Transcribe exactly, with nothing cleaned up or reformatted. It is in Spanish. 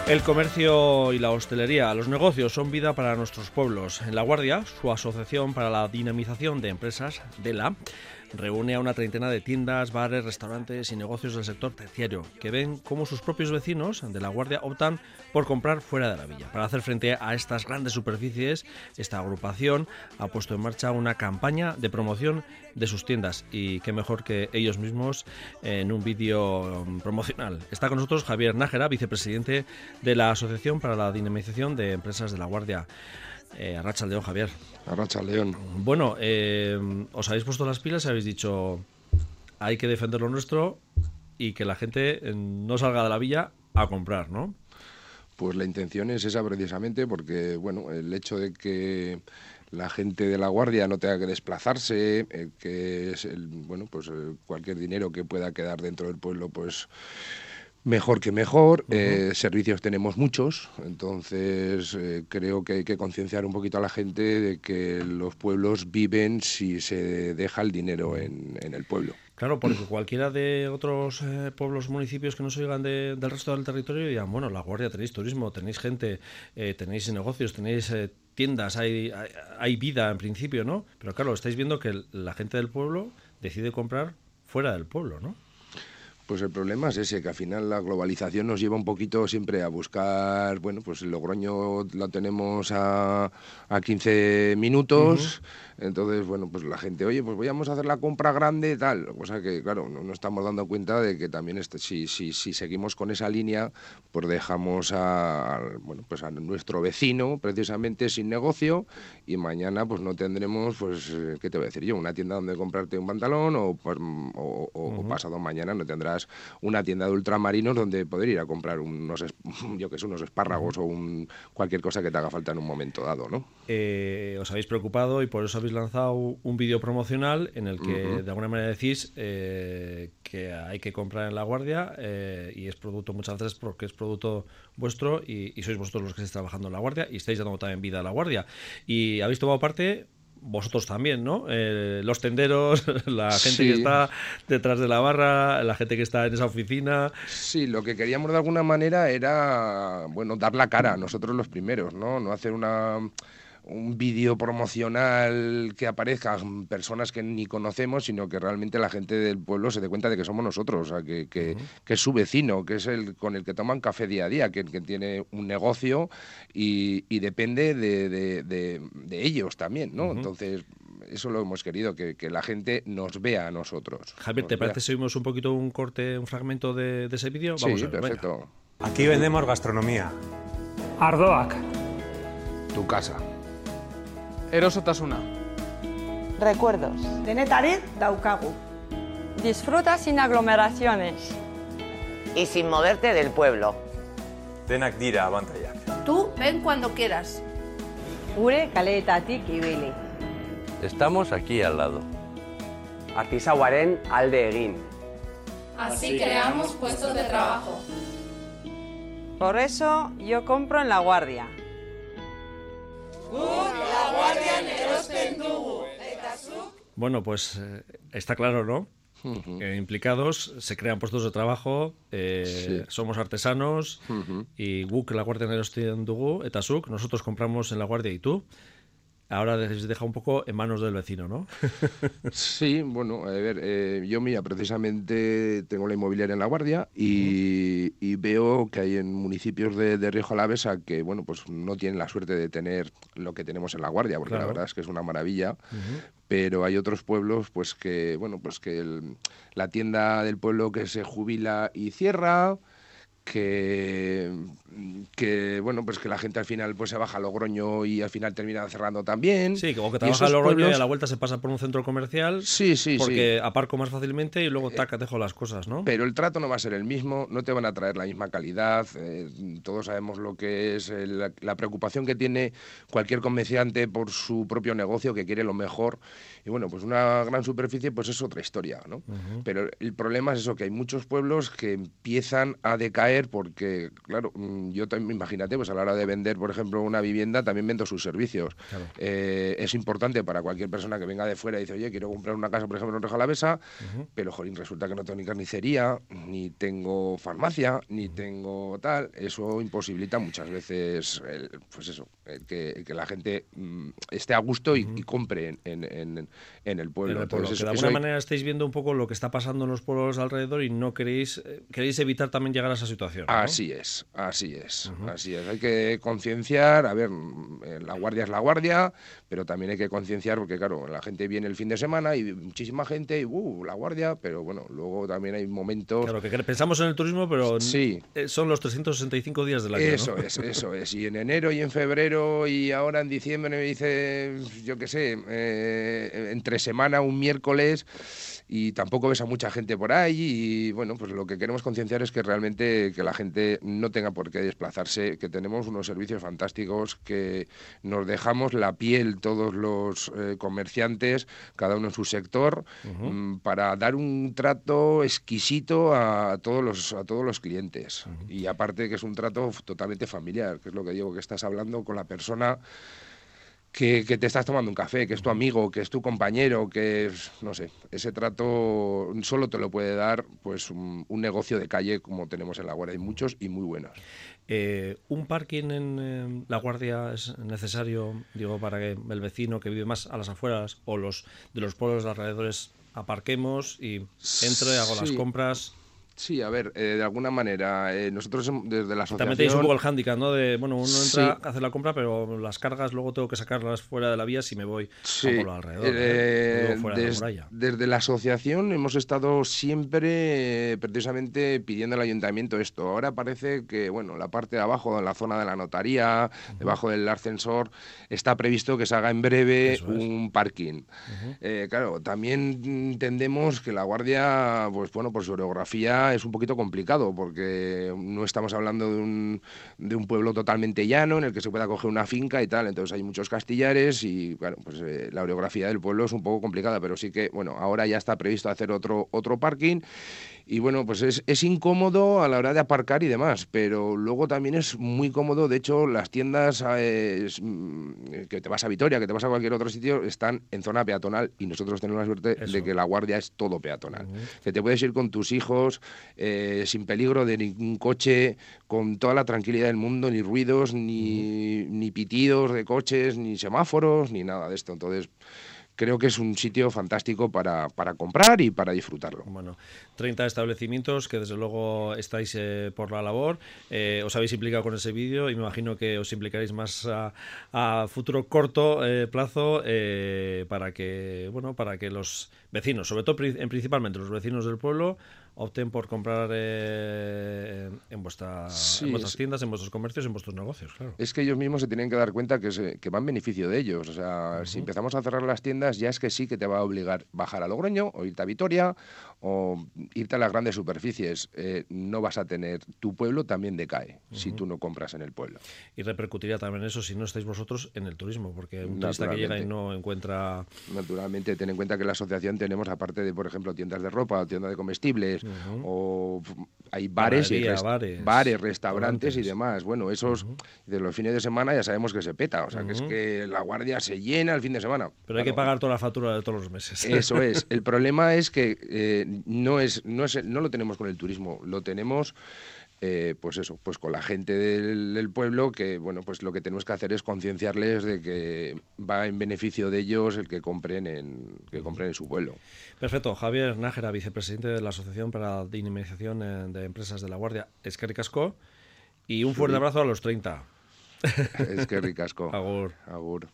El comercio y la hostelería, los negocios son vida para nuestros pueblos. En La Guardia, su Asociación para la Dinamización de Empresas, DELA, reúne a una treintena de tiendas, bares, restaurantes y negocios del sector terciario que ven cómo sus propios vecinos de La Guardia optan por comprar fuera de la villa. Para hacer frente a estas grandes superficies, esta agrupación ha puesto en marcha una campaña de promoción de sus tiendas y qué mejor que ellos mismos en un vídeo promocional. Está con nosotros Javier Nájera, vicepresidente de la Asociación para la Dinamización de Empresas de La Guardia. Eh, Arratsaldeon, Javier. Arratsaldeon. Bueno, eh, os habéis puesto las pilas y habéis dicho hay que defender lo nuestro y que la gente no salga de la villa a comprar, ¿no? Pues la intención es esa precisamente porque, bueno, el hecho de que la gente de La Guardia no tenga que desplazarse, eh, que es el, bueno, pues el, cualquier dinero que pueda quedar dentro del pueblo, pues mejor que mejor. Uh-huh. eh, servicios tenemos muchos, entonces eh, creo que hay que concienciar un poquito a la gente de que los pueblos viven si se deja el dinero en, en el pueblo. Claro, porque cualquiera de otros eh, pueblos, municipios que no se oigan de, del resto del territorio dirían, bueno, La Guardia tenéis turismo, tenéis gente, eh, tenéis negocios, tenéis eh, tiendas, hay, hay, hay vida en principio, ¿no? Pero claro, estáis viendo que la gente del pueblo decide comprar fuera del pueblo, ¿no? Pues el problema es ese, que al final la globalización nos lleva un poquito siempre a buscar, bueno, pues el Logroño lo tenemos a, a quince minutos, uh-huh. Entonces, bueno, pues la gente, oye, pues vayamos a hacer la compra grande, tal, cosa que, claro, no nos estamos dando cuenta de que también este, si, si, si seguimos con esa línea, pues dejamos a, a, bueno, pues a nuestro vecino precisamente sin negocio y mañana pues no tendremos, pues, ¿qué te voy a decir yo? Una tienda donde comprarte un pantalón o, o, o, uh-huh. o pasado mañana no tendrás una tienda de ultramarinos donde poder ir a comprar unos, yo que sé, unos espárragos uh-huh. o un, cualquier cosa que te haga falta en un momento dado, ¿no? Eh, os habéis preocupado y por eso habéis lanzado un vídeo promocional en el que uh-huh. de alguna manera decís eh, que hay que comprar en La Guardia eh, y es producto muchas veces porque es producto vuestro y, y sois vosotros los que estáis trabajando en La Guardia y estáis dando también vida a La Guardia y habéis tomado parte vosotros también, ¿no? Eh, los tenderos, la gente sí. que está detrás de la barra, la gente que está en esa oficina. Sí, lo que queríamos de alguna manera era, bueno, dar la cara, nosotros los primeros, ¿no? No hacer una un vídeo promocional que aparezcan personas que ni conocemos, sino que realmente la gente del pueblo se dé cuenta de que somos nosotros, o sea, que, que, uh-huh. que es su vecino, que es el con el que toman café día a día, que, que tiene un negocio y, y depende de, de, de, de ellos también, ¿no? Uh-huh. Entonces, eso lo hemos querido, que, que la gente nos vea a nosotros. Javier, ¿te parece si oímos un poquito un corte, un fragmento de, de ese vídeo? Sí, a ver, perfecto. Venga. Aquí vendemos gastronomía. Ardoak. Tu casa. Erosotasuna. Recuerdos. Denetarik daukagu. Disfruta sin aglomeraciones. Y sin moverte del pueblo. Denak dira abantaiak. Tú ven cuando quieras. Gure kaleetatik ibili. Estamos aquí al lado. Artisauaren alde egin. Así creamos puestos de trabajo. Por eso yo compro en La Guardia. Bueno, pues eh, está claro, ¿no? Uh-huh. Eh, implicados, se crean puestos de trabajo, eh, sí. somos artesanos uh-huh. y guk La Guardia erosten dugu, eta zuk, nosotros compramos en La Guardia y tú. Ahora les deja un poco en manos del vecino, ¿no? Sí, bueno, a ver, eh, yo mira, precisamente tengo la inmobiliaria en La Guardia y, uh-huh. y veo que hay en municipios de, de Rioja Alavesa que, bueno, pues no tienen la suerte de tener lo que tenemos en La Guardia, porque claro. la verdad es que es una maravilla, uh-huh. pero hay otros pueblos, pues que, bueno, pues que el, la tienda del pueblo que se jubila y cierra, que, que bueno, pues que la gente al final pues se baja a Logroño y al final termina cerrando también. Sí, como que trabaja a Logroño pueblos... y a la vuelta se pasa por un centro comercial. Sí, sí, porque sí. aparco más fácilmente y luego taca, dejo las cosas, ¿no? Pero el trato no va a ser el mismo, no te van a traer la misma calidad. Eh, todos sabemos lo que es el, la, la preocupación que tiene cualquier comerciante por su propio negocio, que quiere lo mejor. Y bueno, pues una gran superficie pues es otra historia, ¿no? Uh-huh. Pero el problema es eso, que hay muchos pueblos que empiezan a decaer vender, porque, claro, yo también, imagínate, pues a la hora de vender, por ejemplo, una vivienda, también vendo sus servicios. Claro. Eh, es importante para cualquier persona que venga de fuera y dice, oye, quiero comprar una casa, por ejemplo, en Rioja Alavesa, uh-huh. pero, jolín, resulta que no tengo ni carnicería, ni tengo farmacia, ni uh-huh. tengo tal. Eso imposibilita muchas veces, el, pues eso, el que, el que la gente mm, esté a gusto y, uh-huh. y compre en, en, en el pueblo. En el pueblo. Entonces, que de eso, alguna eso manera hay... estáis viendo un poco lo que está pasando en los pueblos alrededor y no queréis, queréis evitar también llegar a esa situación, ¿no? Así es, así es, uh-huh. así es. Hay que concienciar, a ver, la guardia es la guardia, pero también hay que concienciar porque, claro, la gente viene el fin de semana y muchísima gente, y uh, la guardia, pero bueno, luego también hay momentos... Claro, que pensamos en el turismo, pero sí. son los trescientos sesenta y cinco días del año, Eso ¿no? es, eso es. Y en enero y en febrero y ahora en diciembre me dice, yo qué sé, eh, entre semana, un miércoles... y tampoco ves a mucha gente por ahí y bueno, pues lo que queremos concienciar es que realmente que la gente no tenga por qué desplazarse, que tenemos unos servicios fantásticos, que nos dejamos la piel todos los eh, comerciantes, cada uno en su sector, uh-huh. m, para dar un trato exquisito a todos los, a todos los clientes. Uh-huh. Y aparte que es un trato totalmente familiar, que es lo que digo, que estás hablando con la persona Que, que te estás tomando un café, que es tu amigo, que es tu compañero, que es, no sé, ese trato solo te lo puede dar pues un, un negocio de calle como tenemos en La Guardia, hay muchos y muy buenos. Eh, ¿Un parking en eh, La Guardia es necesario, digo, para que el vecino que vive más a las afueras o los de los pueblos alrededores aparquemos y entre, hago sí. las compras? Sí, a ver, eh, de alguna manera, eh, nosotros desde la asociación... También tenéis un poco el hándicap, ¿no? De, bueno, uno entra sí. a hacer la compra, pero las cargas luego tengo que sacarlas fuera de la vía si me voy sí. a por lo alrededor, eh, ¿eh? fuera des, de la muralla. Desde la asociación hemos estado siempre, eh, precisamente, pidiendo al ayuntamiento esto. Ahora parece que, bueno, la parte de abajo, en la zona de la notaría, uh-huh. debajo del ascensor, está previsto que se haga en breve Eso un es. parking. Uh-huh. Eh, claro, también entendemos que La Guardia, pues bueno, por su orografía, es un poquito complicado porque no estamos hablando de un, de un pueblo totalmente llano en el que se pueda coger una finca y tal, entonces hay muchos castillares y bueno, pues eh, la orografía del pueblo es un poco complicada, pero sí que, bueno, ahora ya está previsto hacer otro, otro parking. Y bueno, pues es, es incómodo a la hora de aparcar y demás, pero luego también es muy cómodo. De hecho, las tiendas eh, es, que te vas a Vitoria, que te vas a cualquier otro sitio, están en zona peatonal y nosotros tenemos la suerte Eso. de que La Guardia es todo peatonal. Uh-huh. Que te puedes ir con tus hijos eh, sin peligro de ningún coche, con toda la tranquilidad del mundo, ni ruidos, ni, uh-huh. ni pitidos de coches, ni semáforos, ni nada de esto. Entonces... creo que es un sitio fantástico para, para comprar y para disfrutarlo. Bueno, treinta establecimientos que desde luego estáis eh, por la labor, eh, os habéis implicado con ese vídeo y me imagino que os implicaréis más a, a futuro corto eh, plazo eh, para que bueno para que los vecinos, sobre todo en, principalmente los vecinos del pueblo, opten por comprar eh, en, vuestra, sí, en vuestras tiendas, en vuestros comercios, en vuestros negocios, claro. Es que ellos mismos se tienen que dar cuenta que, se, que va en beneficio de ellos. O sea, uh-huh. si empezamos a cerrar las tiendas, ya es que sí que te va a obligar bajar a Logroño o irte a Vitoria o irte a las grandes superficies. Eh, no vas a tener... Tu pueblo también decae uh-huh. si tú no compras en el pueblo. Y repercutiría también eso si no estáis vosotros en el turismo, porque un turista que llega y no encuentra... Naturalmente, ten en cuenta que en la asociación tenemos, aparte de, por ejemplo, tiendas de ropa, tiendas de comestibles, uh-huh. o hay bares, y rest- bares, bares, restaurantes y demás. Bueno, esos uh-huh. de los fines de semana ya sabemos que se peta, o sea, uh-huh. que es que La Guardia se llena el fin de semana. Pero claro, hay que pagar toda la factura de todos los meses. Eso es. El problema es que eh, no es, no es, no lo tenemos con el turismo, lo tenemos... Eh, pues eso, pues con la gente del, del pueblo, que bueno, pues lo que tenemos que hacer es concienciarles de que va en beneficio de ellos el que compren en que compren en su pueblo. Perfecto. Javier Nájera, vicepresidente de la Asociación para la Dinamización de Empresas de La Guardia, eskerrik asko, y un fuerte abrazo a los treinta. Eskerrik asko. Agur. Agur.